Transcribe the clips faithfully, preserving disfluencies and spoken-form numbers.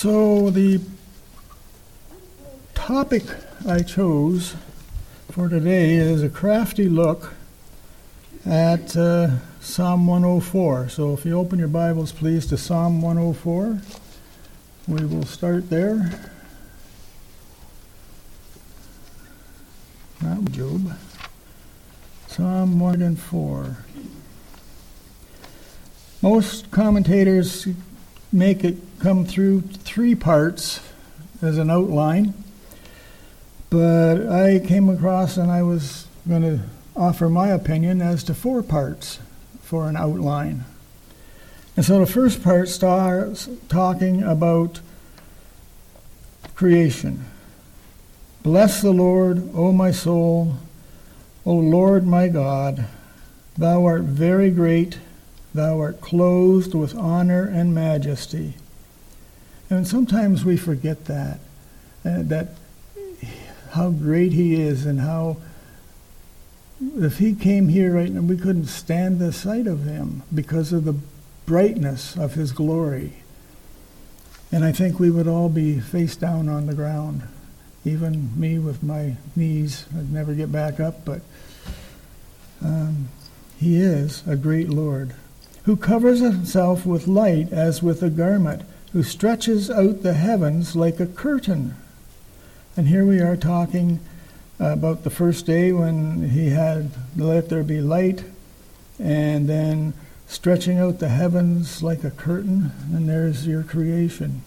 So the topic I chose for today is a crafty look at uh, Psalm one oh four. So if you open your Bibles, please, to Psalm one oh four, we will start there. Not Job. Psalm one oh four. Most commentators make it come through three parts as an outline, but I came across and I was going to offer my opinion as to four parts for an outline. And so the first part starts talking about creation. Bless the Lord, O my soul, O Lord my God, thou art very great, thou art clothed with honor and majesty. And sometimes we forget that, uh, that how great he is, and how if he came here right now, we couldn't stand the sight of him because of the brightness of his glory. And I think we would all be face down on the ground. Even me with my knees, I'd never get back up, but um, he is a great Lord, who covers himself with light as with a garment, who stretches out the heavens like a curtain. And here we are talking about the first day when he had let there be light, and then stretching out the heavens like a curtain, and there's your creation.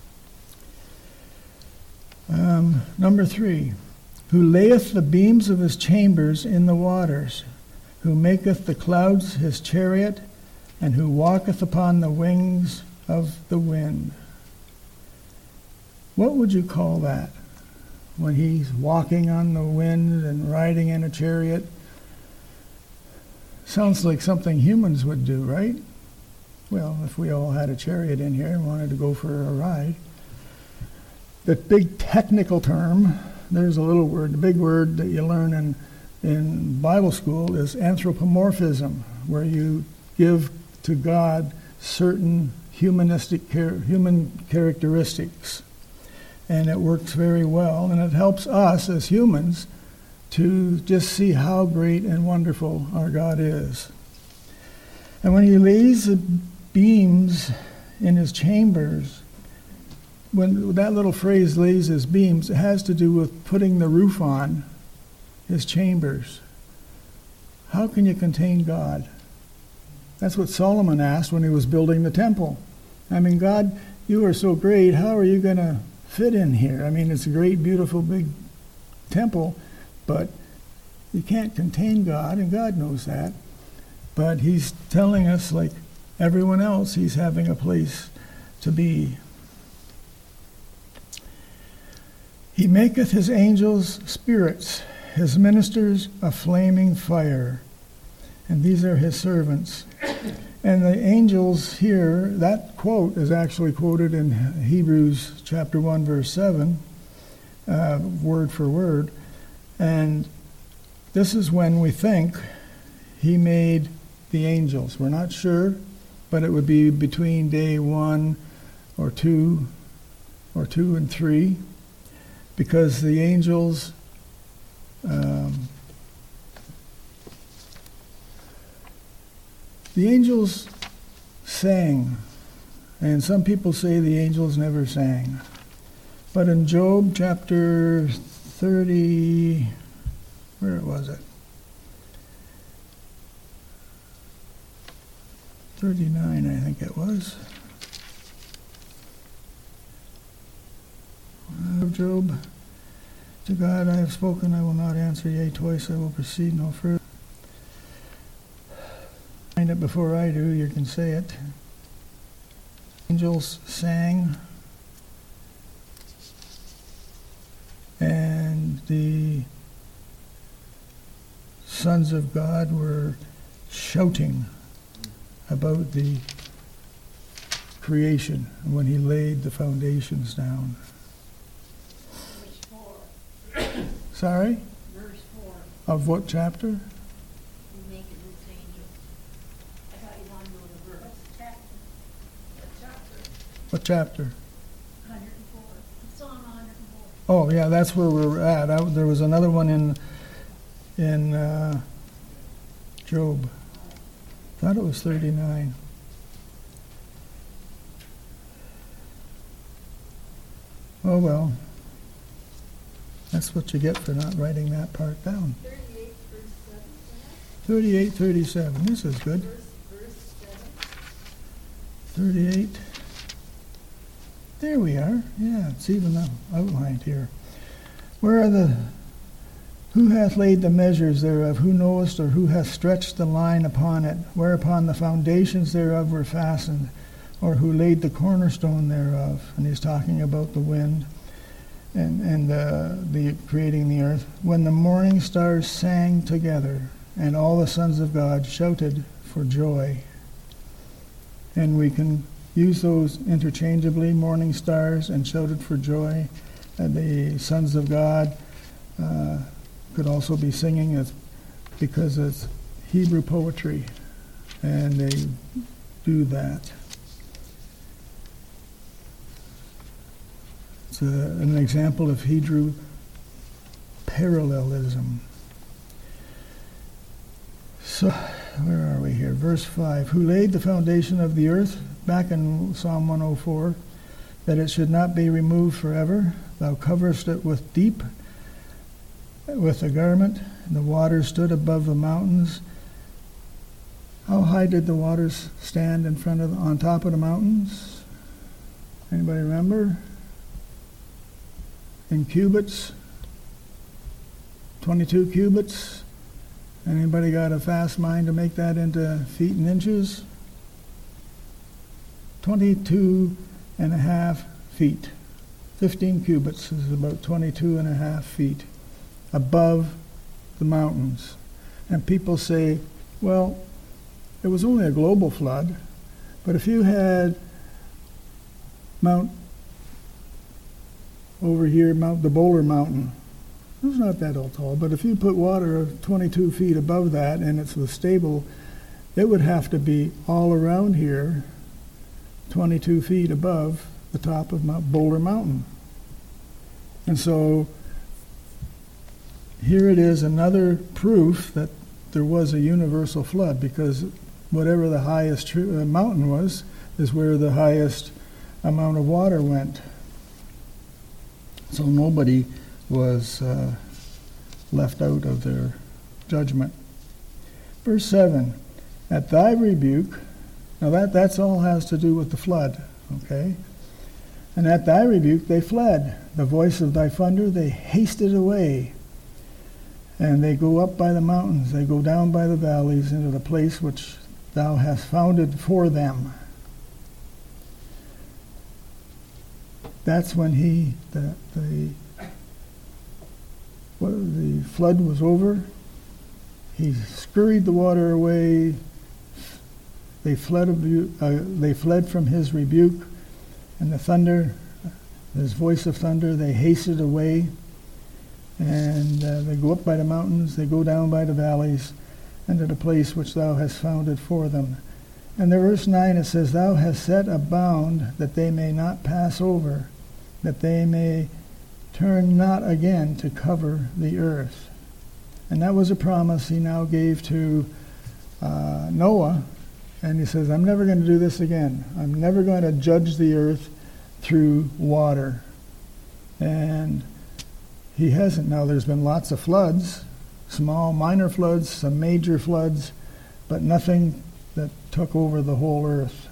Um, number three, who layeth the beams of his chambers in the waters, who maketh the clouds his chariot, and who walketh upon the wings of the wind. What would you call that? When he's walking on the wind and riding in a chariot? Sounds like something humans would do, right? Well, if we all had a chariot in here and wanted to go for a ride. The big technical term, there's a little word, the big word that you learn in, in Bible school is anthropomorphism, where you give to God certain humanistic char- human characteristics. And it works very well, and it helps us as humans to just see how great and wonderful our God is. And when he lays the beams in his chambers, when that little phrase, lays his beams, it has to do with putting the roof on his chambers. How can you contain God? That's what Solomon asked when he was building the temple. I mean, God, you are so great, how are you going to fit in here? I mean, it's a great, beautiful, big temple, but you can't contain God, and God knows that. But he's telling us, like everyone else, he's having a place to be. He maketh his angels spirits, his ministers a flaming fire. And these are his servants. And the angels here, that quote is actually quoted in Hebrews chapter one, verse seven, uh, word for word. And this is when we think he made the angels. We're not sure, but it would be between day one or two, or two and three, because the angels um, The angels sang, and some people say the angels never sang. But in Job chapter thirty, where was it? thirty-nine, I think it was. Of Job, to God I have spoken, I will not answer, yea, twice I will proceed no further. Find it before I do, you can say it. Angels sang, and the sons of God were shouting about the creation when he laid the foundations down. Verse four. Sorry? Verse four. Of what chapter? You make it with angels. I thought you wanted to know the verse. Chapter. What chapter? What chapter? I Oh, yeah, that's where we're at. I, there was another one in in uh, Job. Thought it was thirty-nine. Oh, well. That's what you get for not writing that part down. Thirty-eight, verse seven, perhaps? thirty-eight, thirty-seven. This is good. Verse, verse seven. thirty-eight. There we are. Yeah, it's even outlined here. Where are the... Who hath laid the measures thereof? Who knowest, or who hath stretched the line upon it? Whereupon the foundations thereof were fastened, or who laid the cornerstone thereof? And he's talking about the wind and and uh, the creating the earth. When the morning stars sang together, and all the sons of God shouted for joy. And we can use those interchangeably, morning stars and shouted for joy. And the sons of God uh, could also be singing it because it's Hebrew poetry, and they do that. It's a, an example of Hebrew parallelism. So, where are we here? Verse five. Who laid the foundation of the earth, back in Psalm one oh four, that it should not be removed forever. Thou coverest it with deep, with a garment. The waters stood above the mountains. How high did the waters stand in front of, on top of the mountains? Anybody remember? In cubits? twenty-two cubits? Anybody got a fast mind to make that into feet and inches? twenty-two and a half feet. fifteen cubits is about twenty-two and a half feet above the mountains. And people say, well, it was only a global flood, but if you had Mount over here, Mount the Boulder Mountain, it's not that all tall, but if you put water of twenty-two feet above that and it's was stable, it would have to be all around here, twenty-two feet above the top of Mount Boulder Mountain. And so here it is, another proof that there was a universal flood, because whatever the highest tr- uh, mountain was is where the highest amount of water went. So nobody was uh, left out of their judgment. Verse seven, at thy rebuke, now that that's all has to do with the flood, okay? And at thy rebuke they fled. The voice of thy thunder they hasted away. And they go up by the mountains, they go down by the valleys into the place which thou hast founded for them. That's when he, the, the, what, the flood was over. He scurried the water away. They fled, uh, they fled from his rebuke, and the thunder, his voice of thunder, they hasted away. And uh, they go up by the mountains, they go down by the valleys, and to the place which thou hast founded for them. And in verse nine it says, thou hast set a bound that they may not pass over, that they may turn not again to cover the earth. And that was a promise he now gave to uh, Noah. And he says, I'm never going to do this again. I'm never going to judge the earth through water. And he hasn't. Now, there's been lots of floods, small, minor floods, some major floods, but nothing that took over the whole earth.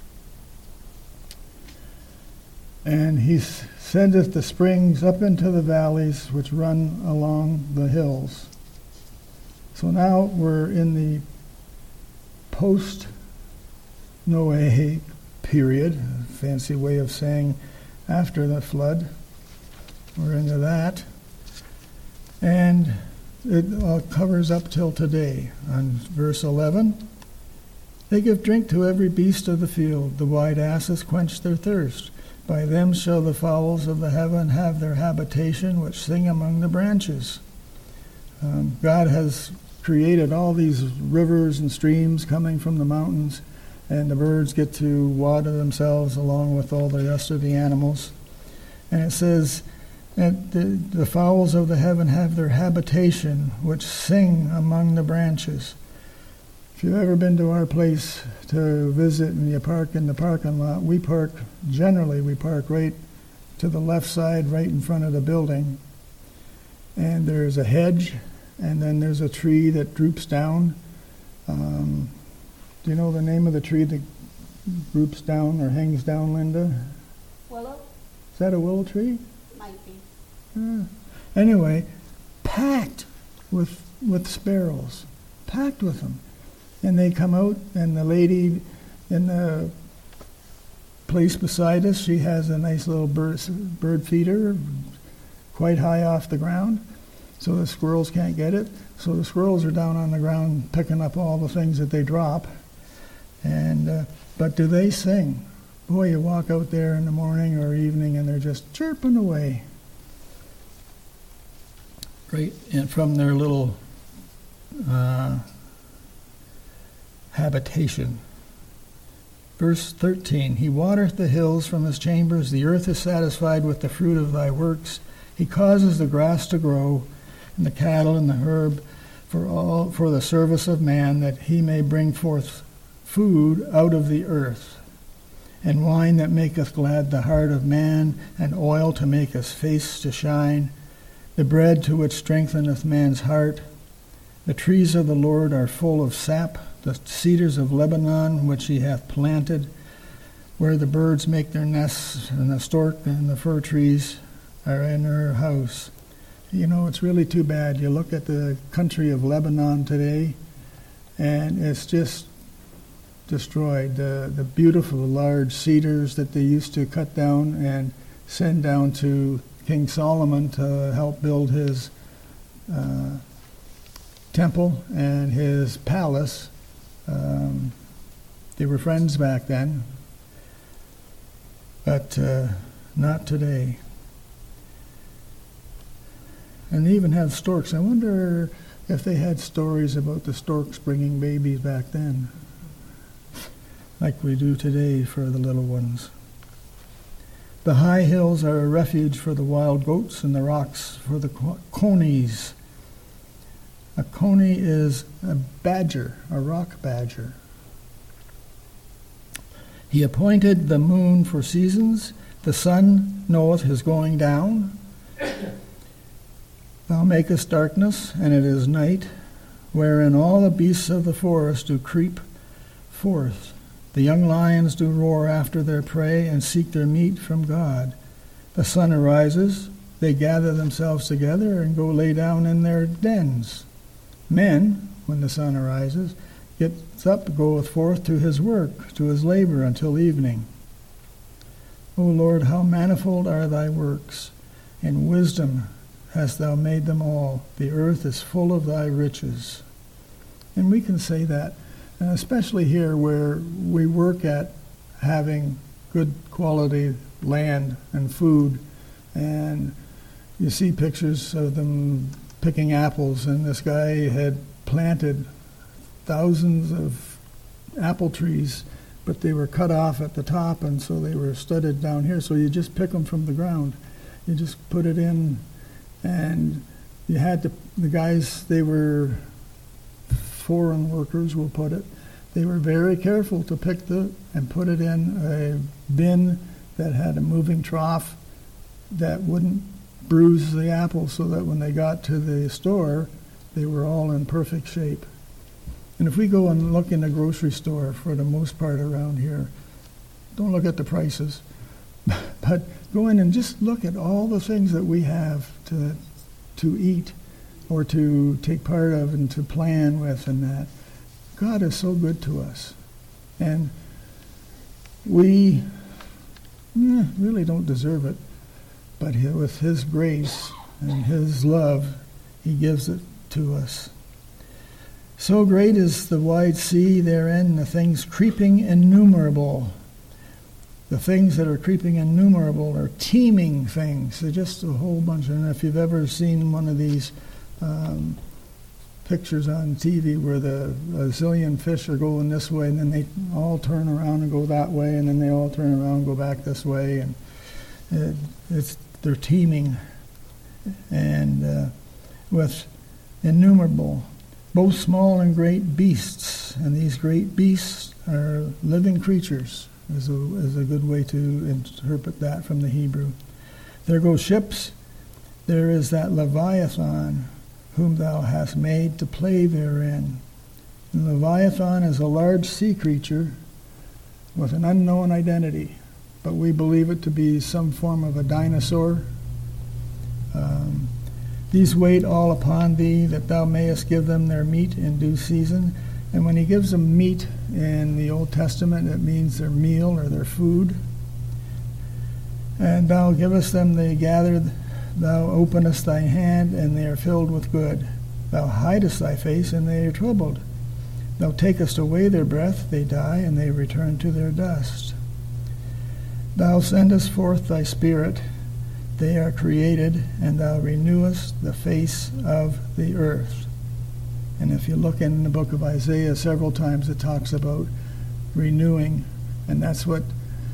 And he sendeth the springs up into the valleys which run along the hills. So now we're in the post-Noahic period, a fancy way of saying after the flood. We're into that. And it uh, covers up till today. On verse eleven, they give drink to every beast of the field. The white asses quench their thirst. By them shall the fowls of the heaven have their habitation, which sing among the branches. Um, God has created all these rivers and streams coming from the mountains, and the birds get to water themselves along with all the rest of the animals. And it says, And the, the fowls of the heaven have their habitation, which sing among the branches. If you've ever been to our place to visit and you park in the parking lot, we park, generally we park right to the left side, right in front of the building. And there's a hedge, and then there's a tree that droops down. Um, do you know the name of the tree that droops down or hangs down, Linda? Willow? Is that a willow tree? Might be. Yeah. Anyway, packed with with sparrows, packed with them. And they come out, and the lady in the place beside us, she has a nice little bird, bird feeder quite high off the ground, so the squirrels can't get it. So the squirrels are down on the ground picking up all the things that they drop. And uh, but do they sing? Boy, you walk out there in the morning or evening, and they're just chirping away. Right, and from their little uh, habitation. Verse thirteen, He watereth the hills from His chambers, the earth is satisfied with the fruit of Thy works. He causes the grass to grow, and the cattle and the herb for all for the service of man, that he may bring forth food out of the earth, and wine that maketh glad the heart of man, and oil to make his face to shine, the bread to which strengtheneth man's heart. The trees of the Lord are full of sap, the cedars of Lebanon which He hath planted, where the birds make their nests, and the stork and the fir trees are in her house. You know, it's really too bad. You look at the country of Lebanon today, and it's just destroyed. The, the beautiful large cedars that they used to cut down and send down to King Solomon to help build his uh, temple and his palace. Um, they were friends back then, but uh, not today. And they even have storks. I wonder if they had stories about the storks bringing babies back then, like we do today for the little ones. The high hills are a refuge for the wild goats, and the rocks for the conies. A coney is a badger, a rock badger. He appointed the moon for seasons. The sun knoweth his going down. Thou makest darkness, and it is night, wherein all the beasts of the forest do creep forth. The young lions do roar after their prey, and seek their meat from God. The sun arises, they gather themselves together, and go lay down in their dens. Men, when the sun arises, gets up, goeth forth to his work, to his labor until evening. O Lord, how manifold are Thy works! In wisdom hast Thou made them all. The earth is full of Thy riches. And we can say that, and especially here where we work at having good quality land and food, and you see pictures of them picking apples, and this guy had planted thousands of apple trees, but they were cut off at the top, and so they were studded down here. So you just pick them from the ground. You just put it in, and you had to, the guys, they were foreign workers, we'll put it. They were very careful to pick the, and put it in a bin that had a moving trough that wouldn't bruise the apples, so that when they got to the store, they were all in perfect shape. And if we go and look in the grocery store, for the most part around here, don't look at the prices, but go in and just look at all the things that we have to to eat or to take part of and to plan with, and that. God is so good to us. And we eh, really don't deserve it, but he, with His grace and His love, He gives it to us. So great is the wide sea therein, the things creeping innumerable. The things that are creeping innumerable are teeming things. They're just a whole bunch. And if you've ever seen one of these um, pictures on T V where the a zillion fish are going this way, and then they all turn around and go that way, and then they all turn around and go back this way, and it, it's they're teeming. and uh, with innumerable, both small and great beasts. And these great beasts are living creatures, is a, is a good way to interpret that from the Hebrew. There go ships. There is that Leviathan, whom thou hast made to play therein. And Leviathan is a large sea creature with an unknown identity, but we believe it to be some form of a dinosaur. Um, These wait all upon thee, that thou mayest give them their meat in due season. And when he gives them meat in the Old Testament, it means their meal or their food. And thou givest them, they gathered, thou openest thy hand, and they are filled with good. Thou hidest thy face, and they are troubled. Thou takest away their breath, they die, and they return to their dust. Thou sendest forth thy spirit, they are created, and thou renewest the face of the earth. And if you look in the book of Isaiah, several times it talks about renewing, and that's what,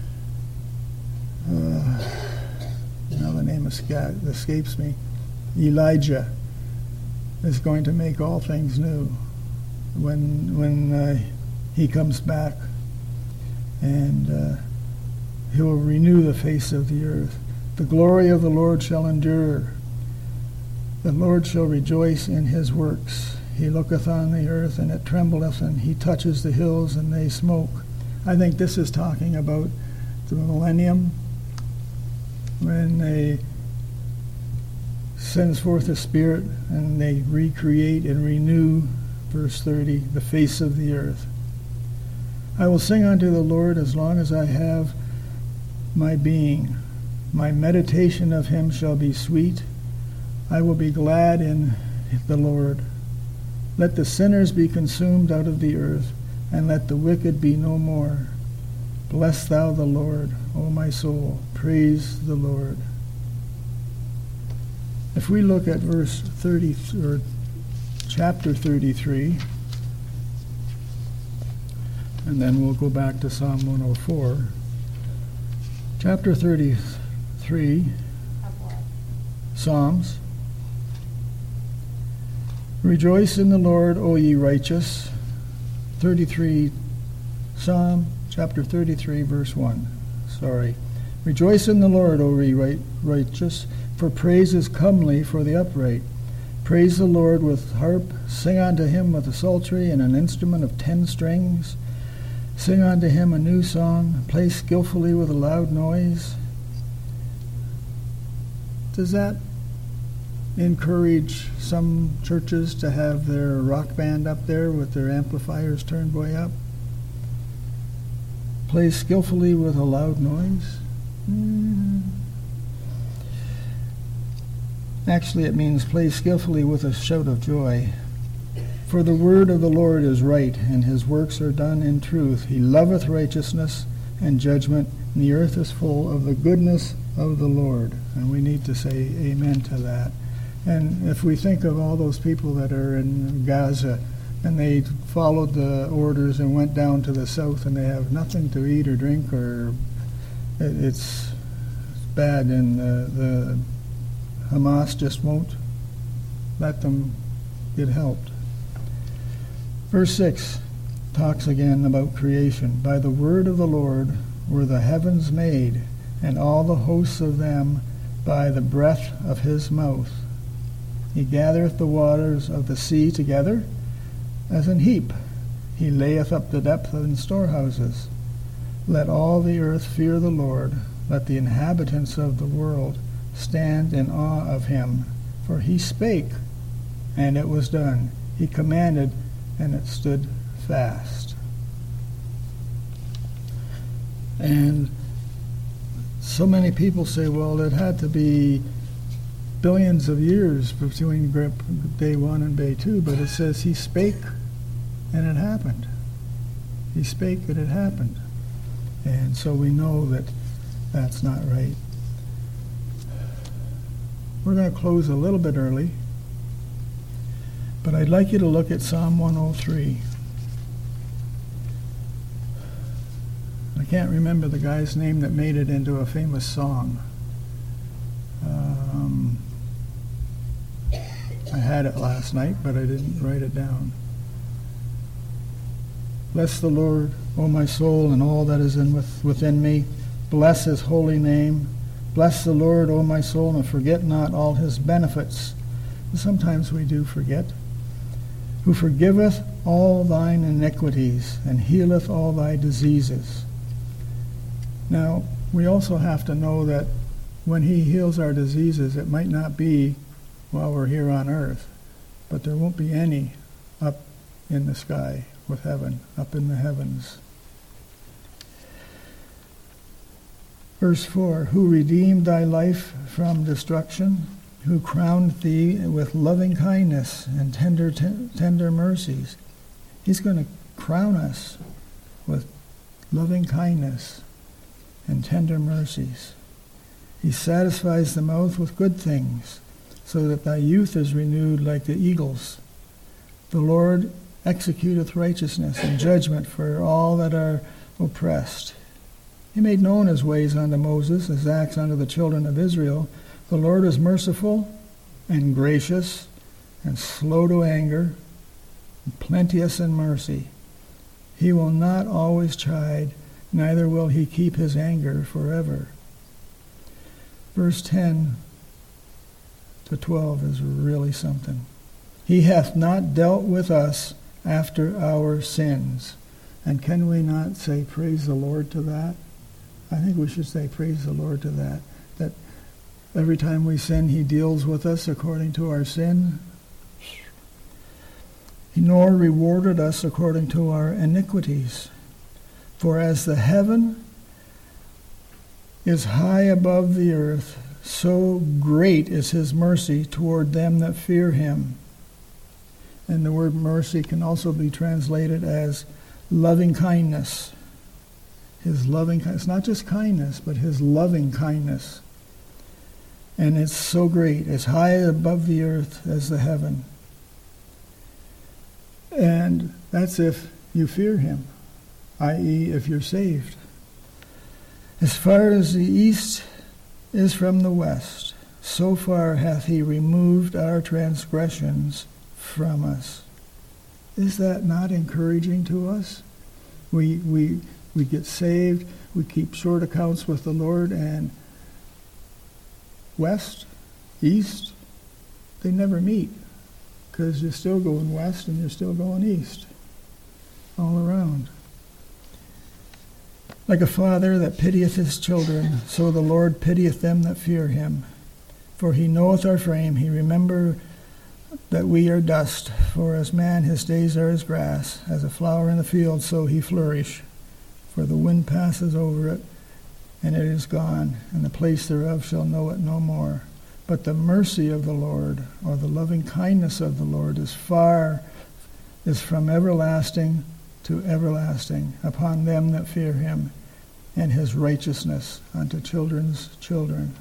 uh, now the name esca- escapes me, Elijah is going to make all things new when when uh, he comes back, and uh, he will renew the face of the earth. The glory of the Lord shall endure. The Lord shall rejoice in his works. He looketh on the earth, and it trembleth, and he touches the hills, and they smoke. I think this is talking about the millennium, when they sends forth a spirit, and they recreate and renew, verse thirty, the face of the earth. I will sing unto the Lord as long as I have my being. My meditation of him shall be sweet. I will be glad in the Lord. Let the sinners be consumed out of the earth, and let the wicked be no more. Bless thou the Lord, O my soul. Praise the Lord. If we look at verse thirty, or chapter thirty-three, and then we'll go back to Psalm one oh four. Chapter thirty-three, Psalms. Rejoice in the Lord, O ye righteous. thirty-three, Psalm, chapter thirty-three, verse one. Sorry. Rejoice in the Lord, O ye right, righteous, for praise is comely for the upright. Praise the Lord with harp. Sing unto him with a psaltery and an instrument of ten strings. Sing unto him a new song. Play skillfully with a loud noise. Does that encourage some churches to have their rock band up there with their amplifiers turned way up? Play skillfully with a loud noise? Mm. Actually, it means play skillfully with a shout of joy. For the word of the Lord is right, and his works are done in truth. He loveth righteousness and judgment, and the earth is full of the goodness of the Lord. And we need to say amen to that. And if we think of all those people that are in Gaza, and they followed the orders and went down to the south, and they have nothing to eat or drink, or it's bad, and the, the Hamas just won't let them get helped. Verse six talks again about creation. By the word of the Lord were the heavens made, and all the hosts of them by the breath of his mouth. He gathereth the waters of the sea together as an heap. He layeth up the depth in storehouses. Let all the earth fear the Lord. Let the inhabitants of the world stand in awe of him. For he spake, and it was done. He commanded, and it stood fast. And so many people say, well, it had to be billions of years between day one and day two, but it says he spake, and it happened. He spake, and it happened. And so we know that that's not right. We're going to close a little bit early, but I'd like you to look at Psalm one oh three. I can't remember the guy's name that made it into a famous song. Um, I had it last night, but I didn't write it down. Bless the Lord, O my soul, and all that is in with, within me. Bless his holy name. Bless the Lord, O my soul, and forget not all his benefits. Sometimes we do forget. Who forgiveth all thine iniquities, and healeth all thy diseases. Now, we also have to know that when he heals our diseases, it might not be while we're here on earth, but there won't be any up in the sky with heaven, up in the heavens. Verse four, who redeemed thy life from destruction, who crowned thee with loving kindness and tender t- tender mercies. He's going to crown us with loving kindness and tender mercies. He satisfies the mouth with good things, so that thy youth is renewed like the eagles. The Lord executeth righteousness and judgment for all that are oppressed. He made known his ways unto Moses, his acts unto the children of Israel. The Lord is merciful and gracious and slow to anger, and plenteous in mercy. He will not always chide, neither will he keep his anger forever. Verse ten to twelve is really something. He hath not dealt with us after our sins. And can we not say praise the Lord to that? I think we should say praise the Lord to that. That every time we sin, he deals with us according to our sin. Nor rewarded us according to our iniquities. For as the heaven is high above the earth, so great is his mercy toward them that fear him. And the word mercy can also be translated as loving kindness. His loving kindness, not just kindness, but his loving kindness. And it's so great, as high above the earth as the heaven. And that's if you fear him, that is if you're saved. As far as the east is from the west, so far hath he removed our transgressions from us. Is that not encouraging to us? We we we get saved, we keep short accounts with the Lord, and west, east, they never meet, because you're still going west and you're still going east, all around. Like a father that pitieth his children, so the Lord pitieth them that fear him. For he knoweth our frame, he remember that we are dust. For as man his days are as grass, as a flower in the field, so he flourish. For the wind passes over it, and it is gone, and the place thereof shall know it no more. But the mercy of the Lord, or the loving kindness of the Lord, is far, is from everlasting to everlasting upon them that fear him, and his righteousness unto children's children.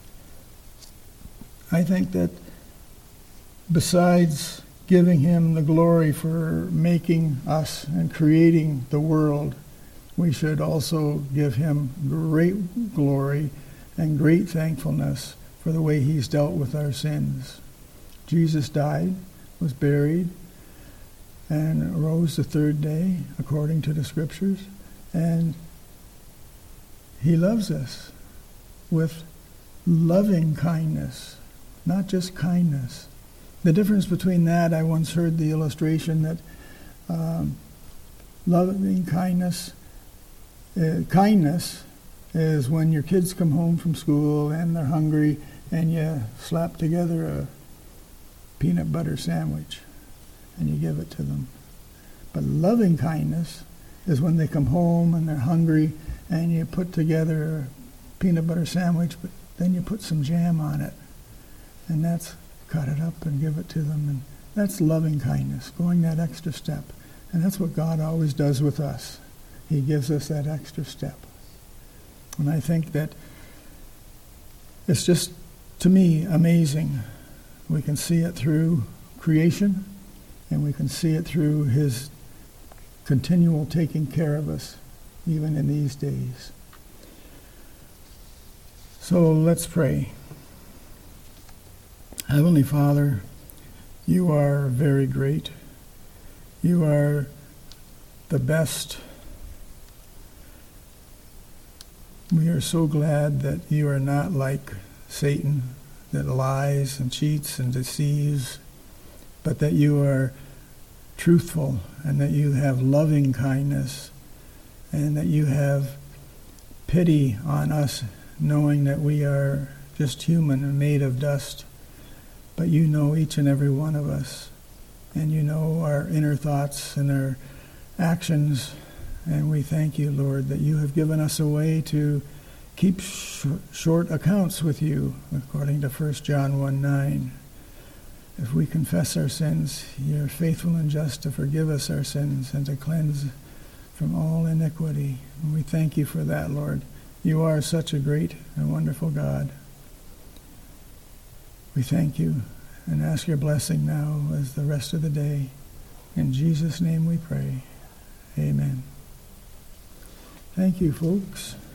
I think that besides giving him the glory for making us and creating the world, we should also give him great glory and great thankfulness for the way he's dealt with our sins. Jesus died, was buried, and rose the third day, according to the scriptures, and he loves us with loving kindness, not just kindness. The difference between that, I once heard the illustration that um, loving kindness, uh, kindness is when your kids come home from school and they're hungry and you slap together a peanut butter sandwich and you give it to them. But loving kindness is when they come home and they're hungry and you put together a peanut butter sandwich, but then you put some jam on it. And that's cut it up and give it to them. And that's loving kindness, going that extra step. And that's what God always does with us. He gives us that extra step. And I think that it's just, to me, amazing. We can see it through creation, and we can see it through his continual taking care of us, even in these days. So let's pray. Heavenly Father, You are very great. You are the best. We are so glad that you are not like Satan, that lies and cheats and deceives, but that you are truthful and that you have loving kindness and that you have pity on us, knowing that we are just human and made of dust. But you know each and every one of us, and you know our inner thoughts and our actions, and we thank you, Lord, that you have given us a way to keep sh- short accounts with you, according to First John one nine. If we confess our sins, you are faithful and just to forgive us our sins and to cleanse from all iniquity. And we thank you for that, Lord. You are such a great and wonderful God. We thank you and ask your blessing now as the rest of the day. In Jesus' name we pray. Amen. Thank you, folks.